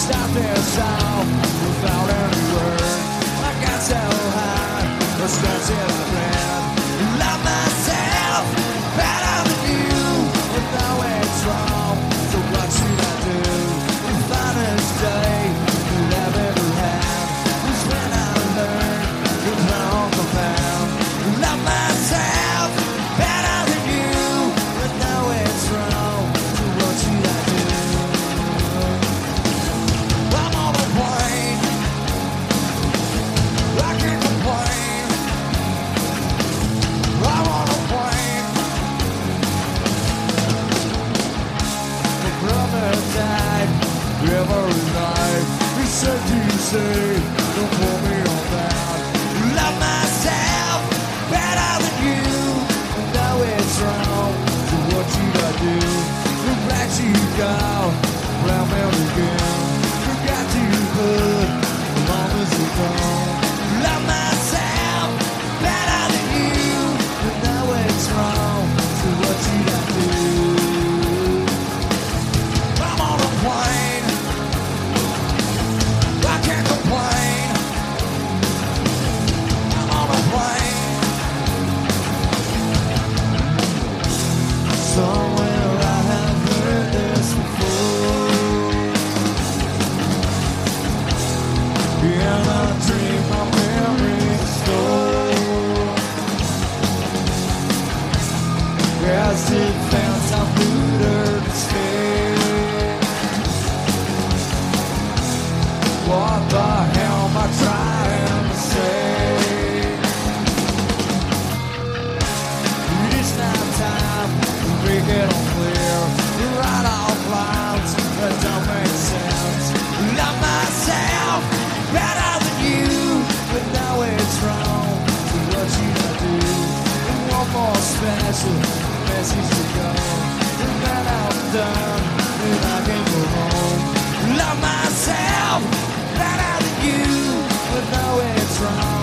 stop this all without any word. I got so high, the steps in my friend. Love myself better than you, but now it's wrong. So what should I do? The finest day that I've ever had was when I learned to pound the pound. Love myself better than you, but now it's wrong. So what should I do? I'm on a plane, I can't complain. I'm on a plane. My brother died every night. He said, do you say, don't pull me on that. Love myself better than you, and now it's wrong. So what should I do? Look back to you go, round round again. Forgot to put long as you gone. Love myself better than you, and now it's wrong. So what should I do? I'm on a plane, I can't complain. I'm on a plane. Somewhere I have heard this before. In a dream, my memories store. As it found some booter to stay. What the hell am I trying to say? It's not time to make it all clear. To write off lines that don't make sense. Love myself better than you, but now it's wrong. So what should I do? And one more special message to go. And then I'm done, and I can go home. Love myself better than you, but now it's wrong.